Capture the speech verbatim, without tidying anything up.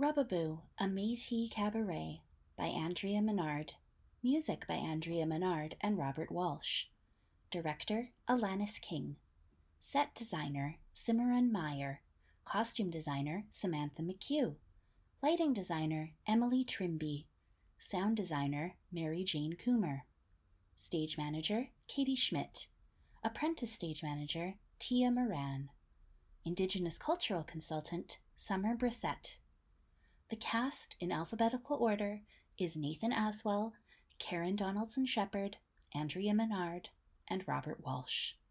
Rubaboo, A Métis Cabaret by Andrea Menard. Music by Andrea Menard and Robert Walsh. Director, Alanis King. Set designer, Cimarron Meyer. Costume designer, Samantha McHugh. Lighting designer, Emily Trimby. Sound designer, Mary Jane Coomer. Stage manager, Katie Schmidt. Apprentice stage manager, Tia Moran. Indigenous cultural consultant, Summer Brissett. The cast, in alphabetical order, is Nathan Aswell, Karen Donaldson Shepherd, Andrea Menard, and Robert Walsh.